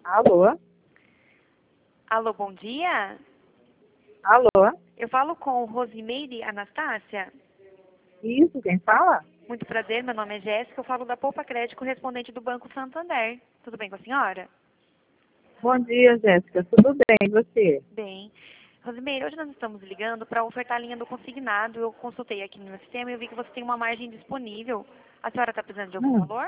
Alô? Alô, bom dia. Alô? Eu falo com Rosimeire Anastácia. Isso, quem fala? Muito prazer, meu nome é Jéssica, eu falo da Poupa Crédito, correspondente do Banco Santander. Tudo bem com a senhora? Bom dia, Jéssica. Tudo bem, e você? Bem. Rosimeire, hoje nós estamos ligando para ofertar a linha do consignado. Eu consultei aqui no meu sistema e eu vi que você tem uma margem disponível. A senhora está precisando de algum valor?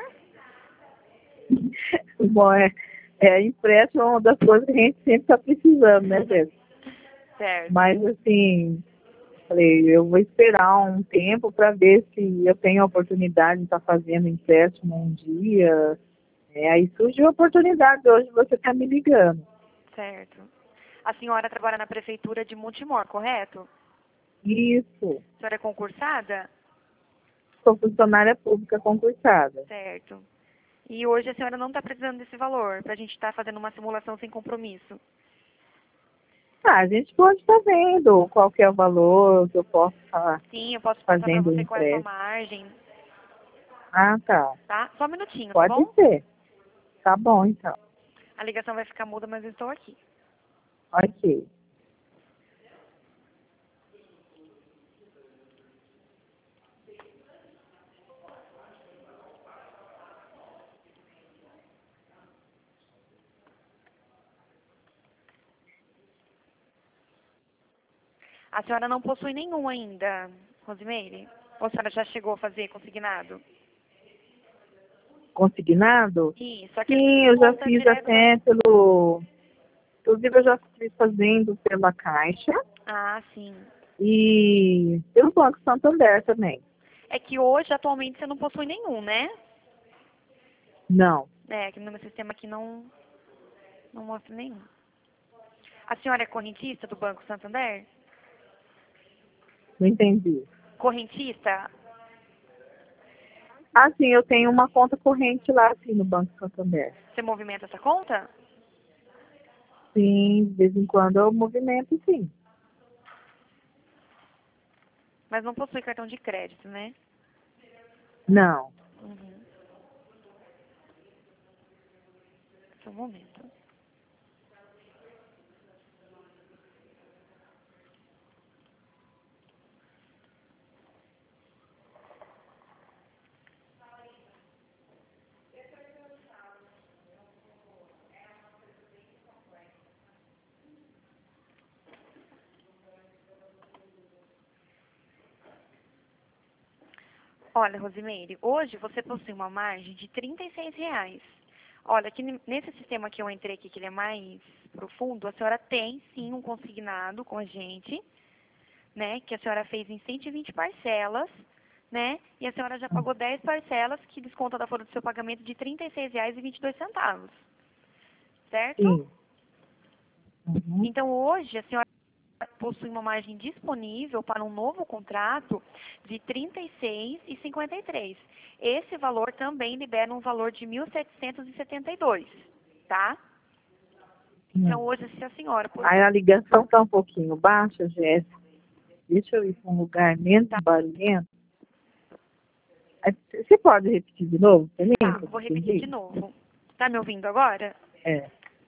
Bom, empréstimo é uma das coisas que a gente sempre está precisando, né, Jéssica? Certo. Mas, assim, falei, eu vou esperar um tempo para ver se eu tenho a oportunidade de estar fazendo empréstimo um dia. Aí surgiu a oportunidade, hoje você está me ligando. Certo. A senhora trabalha na prefeitura de Montemor, correto? Isso, A senhora é concursada? sou funcionária pública concursada. Certo. E hoje a senhora não está precisando desse valor, para a gente estar fazendo uma simulação sem compromisso. A gente pode estar vendo qual que é o valor que eu posso estar Sim, eu posso passar para fazendo o você qual é a sua empréstimo. margem, Ah, tá. tá? Só um minutinho, tá Pode bom? ser. Tá bom, então. A ligação vai ficar muda, mas eu estou aqui. Ok. A senhora não possui nenhum ainda, Rosimeire? Ou a senhora já chegou a fazer consignado? Consignado? Isso, aquele que Sim, eu já desconta fiz direto da... até pelo... Inclusive, eu já fiz fazendo pela Caixa Ah, sim. e pelo Banco Santander também. É que hoje, atualmente, você não possui nenhum, né? Não, É, que no meu sistema aqui não mostra nenhum. A senhora é correntista do Banco Santander? não entendi. Correntista? Ah, sim, eu tenho uma conta corrente lá, assim, no Banco Santander. Você movimenta essa conta? Sim, de vez em quando eu movimento, sim. Mas não possui cartão de crédito, né? Não. Uhum. Só um momento. Olha, Rosimeire, hoje você possui uma margem de R$ 36. Olha, aqui nesse sistema que eu entrei aqui, que ele é mais profundo, a senhora tem sim um consignado com a gente, né? Que a senhora fez em 120 parcelas, né? E a senhora já pagou 10 parcelas, que desconta da folha do seu pagamento de R$ 36,22. Certo? Sim. Uhum. Então hoje a senhora possui uma margem disponível para um novo contrato de R$ 36,53. Esse valor também libera um valor de 1.772, tá? Então, hoje, se a senhora Aí possui... a ligação tá um pouquinho baixa, Jéssica. Deixa eu ir para um lugar menos Tá, barulhento. Aí, você pode repetir de novo para mim, tá, que eu vou não repetir de entendi? novo. Tá me ouvindo agora? É.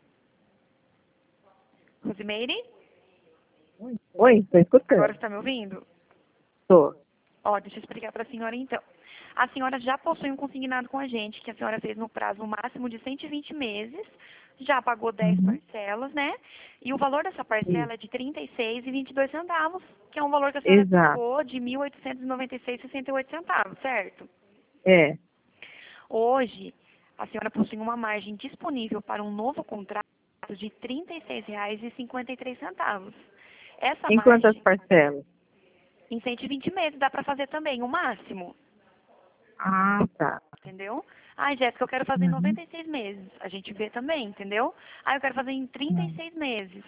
Rosimeire? Oi, estou Agora escutando. está me ouvindo? Estou. Ó, deixa eu explicar para a senhora então. A senhora já possui um consignado com a gente, que a senhora fez no prazo máximo de 120 meses, já pagou 10 Uhum. parcelas, né? E o valor dessa parcela é Isso. de R$ 36,22, que é um valor que a senhora Exato. pagou de R$ 1.896,68, certo? É. Hoje, a senhora possui uma margem disponível para um novo contrato de R$ 36,53. Essa Em quantas margem, parcelas? em 120 meses, dá para fazer também, o máximo. Ah, tá. Entendeu? Ai, Jéssica, eu quero fazer em Uhum. 96 meses. A gente vê também, entendeu? Eu quero fazer em Uhum. 36 meses.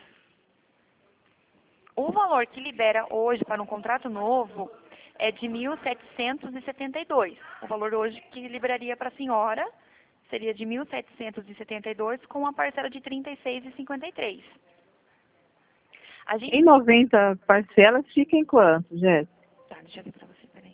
O valor que libera hoje para um contrato novo é de 1.772. O valor hoje que liberaria para a senhora seria de 1.772 com uma parcela de 36,53. A Em gente... 90 parcelas fica em quanto, Jéssica? Tá, deixa eu ver para você, peraí.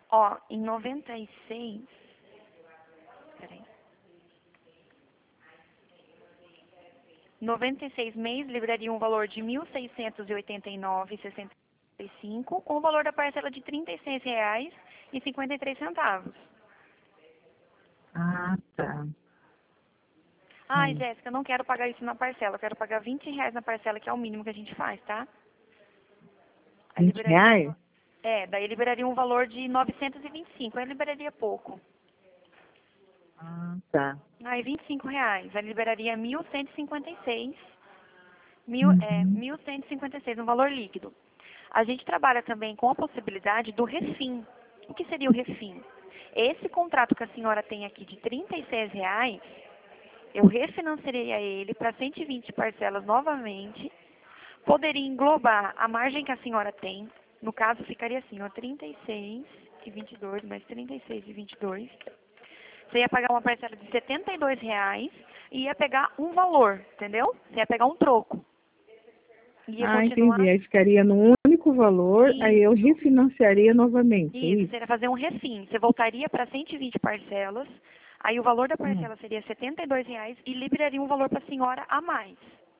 Ó, em 96... Peraí. 96 meses liberaria um valor de R$ 1.689,65, com o valor da parcela de R$ 36,53. Ah, tá. Ai, Jéssica, eu não quero pagar isso na parcela, eu quero pagar R$ 20 na parcela, que é o mínimo que a gente faz, tá? Aí 20 liberaria, reais? daí liberaria um valor de 925, aí liberaria pouco. Ah, tá. Aí R$ 25, aí liberaria 1.156, Uhum. 1.156, um valor líquido. A gente trabalha também com a possibilidade do refim. O que seria o refim? Esse contrato que a senhora tem aqui de R$ 36, eu refinanciaria ele para 120 parcelas novamente, poderia englobar a margem que a senhora tem, no caso ficaria assim, ó, 36,22 mais 36,22. Você ia pagar uma parcela de R$ 72 e ia pegar um valor, entendeu? Você ia pegar um troco. Ia Ah, entendi. continuar. Aí ficaria no único valor, aí eu Isso. refinanciaria novamente, é Isso, isso? você ia fazer um refim. Você voltaria para 120 parcelas, aí o valor da Hum. parcela seria R$ 72 e liberaria um valor para a senhora a mais.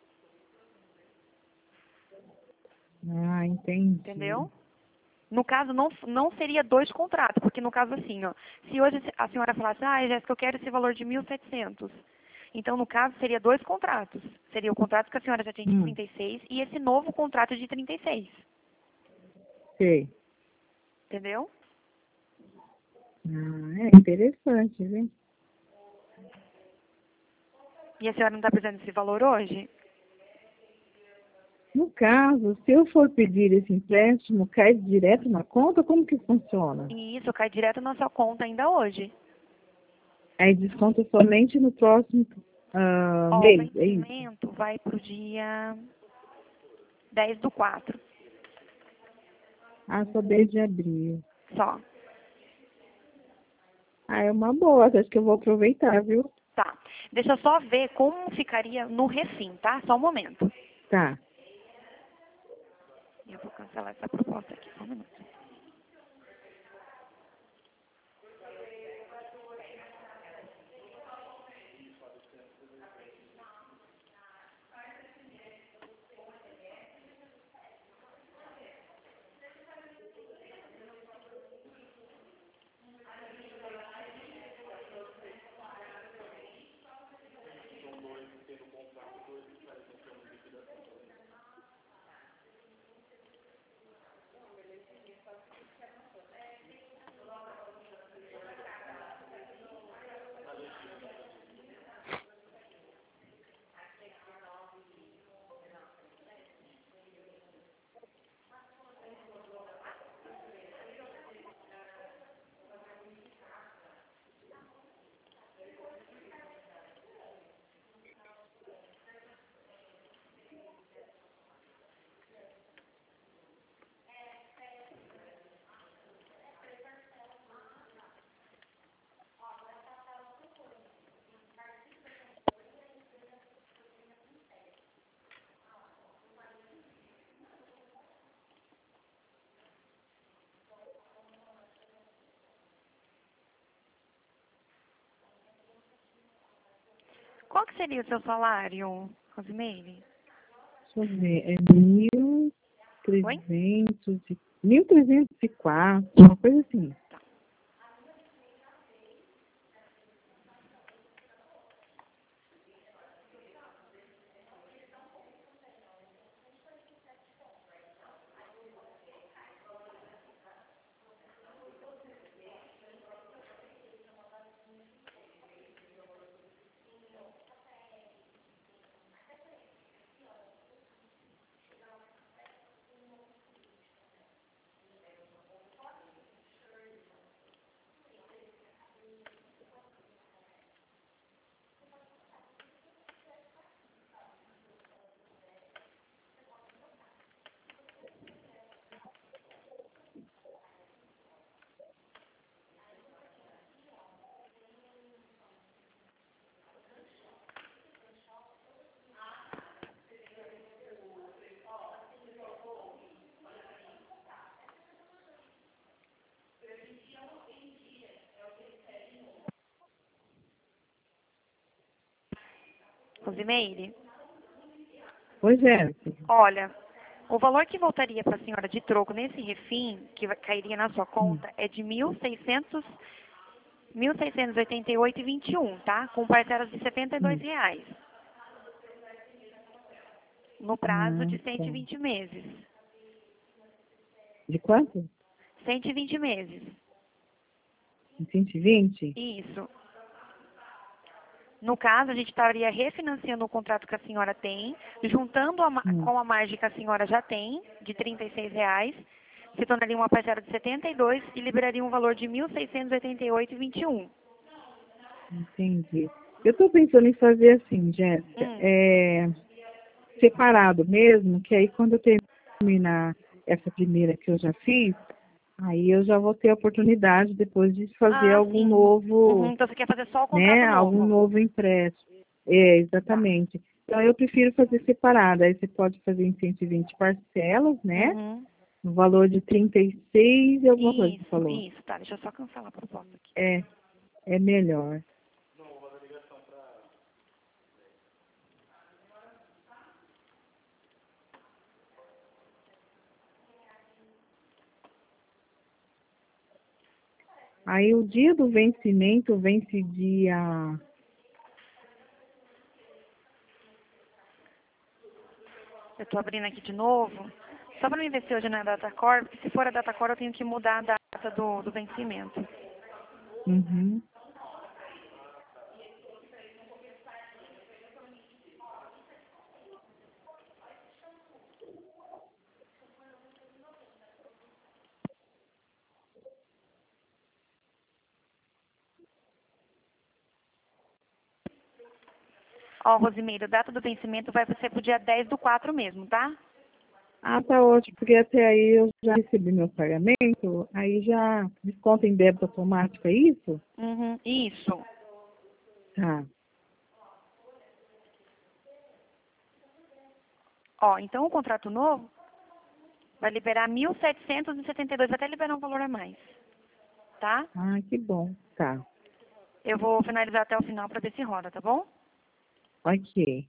Ah, entendi. Entendeu? No caso, não seria dois contratos, porque no caso assim, ó, se hoje a senhora falasse, ah, Jéssica, eu quero esse valor de 1.700, então no caso seria dois contratos. Seria o contrato que a senhora já tem de Hum, 36 e esse novo contrato de 36. sei. Entendeu? Ah, é interessante, viu? E a senhora não está precisando desse valor hoje? No caso, se eu for pedir esse empréstimo, cai direto na conta? Como que funciona? E isso cai direto na sua conta ainda hoje. Aí desconta somente no próximo Ó, o mês, é isso? vencimento vai para o dia 10/4, Ah, só desde abril. só. Ah, é uma boa, acho que eu vou aproveitar, viu? Tá. Deixa eu só ver como ficaria no refim, tá? Só um momento. Tá. Eu vou cancelar essa proposta aqui, só um minuto. Qual que seria o seu salário, Rosimeire? Deixa eu ver. É Oi? 1304, uma coisa assim. Rosimeire? Oi, Jéssica. Olha, o valor que voltaria para a senhora de troco nesse refim, que cairia na sua conta, é de 1.688,21, tá? Com parcelas de R$ 72, no prazo de Tá. 120 meses. De quanto? 120 meses. 120? Isso. No caso, a gente estaria refinanciando o contrato que a senhora tem, juntando com a margem que a senhora já tem, de R$ 36, se tornaria uma parcela de 72 e liberaria um valor de R$ 1.688,21. Entendi. Eu estou pensando em fazer assim, Jéssica, separado mesmo, que aí quando eu terminar essa primeira que eu já fiz, aí eu já vou ter a oportunidade depois de fazer algum Sim. novo, Então você quer fazer só o né, contrato algum novo? novo empréstimo. Exatamente. Então eu prefiro fazer separado. Aí você pode fazer em 120 parcelas, né? No valor de 36 e alguma coisa que você falou. Isso, tá. Deixa eu só cancelar a proposta aqui. É melhor. Aí o dia do vencimento vence dia. Eu tô abrindo aqui de novo. Só para mim ver se hoje não é data core, porque se for a data core eu tenho que mudar a data do vencimento. Uhum. Ó, Rosimeiro, a data do vencimento vai ser pro dia 10/4 mesmo, tá? Ah, tá ótimo, porque até aí eu já recebi meu pagamento, aí já desconta em débito automático, é isso? Isso. Tá. Ó, então o contrato novo vai liberar 1.772, até liberar um valor a mais, tá? Ah, que bom. Tá. Eu vou finalizar até o final para ver se roda, tá bom? Ok.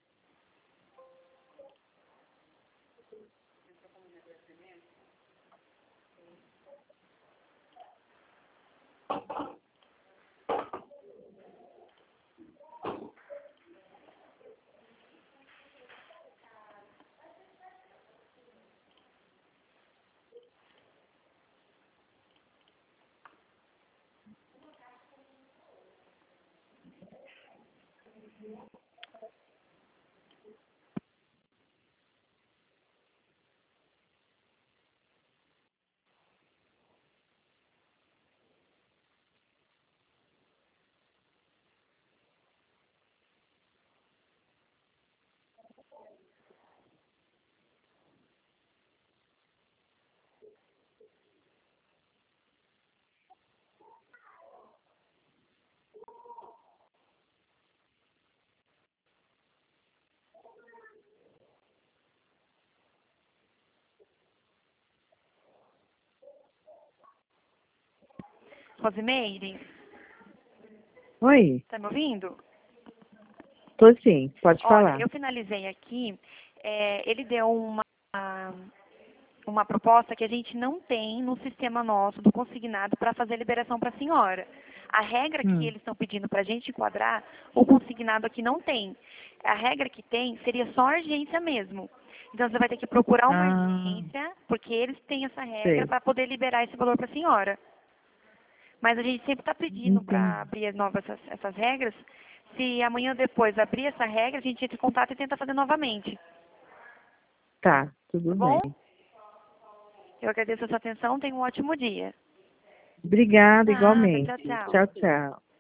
Rosimeire, Oi, tá me ouvindo? tô sim, pode Olha, falar. eu finalizei aqui. Ele deu uma proposta que a gente não tem no sistema nosso do consignado para fazer a liberação para a senhora. A regra que eles estão pedindo para a gente enquadrar, o consignado aqui não tem. A regra que tem seria só urgência mesmo. Então você vai ter que procurar uma Ah, urgência, porque eles têm essa regra sei. para poder liberar esse valor para a senhora. Mas a gente sempre está pedindo para Entendi. abrir as novas essas regras. Se amanhã ou depois abrir essa regra, a gente entra em contato e tenta fazer novamente. Tá, Tá tudo bem. bom? Eu agradeço a sua atenção. Tenha um ótimo dia. Obrigada, Nada. igualmente. Tchau, tchau. Tchau, tchau.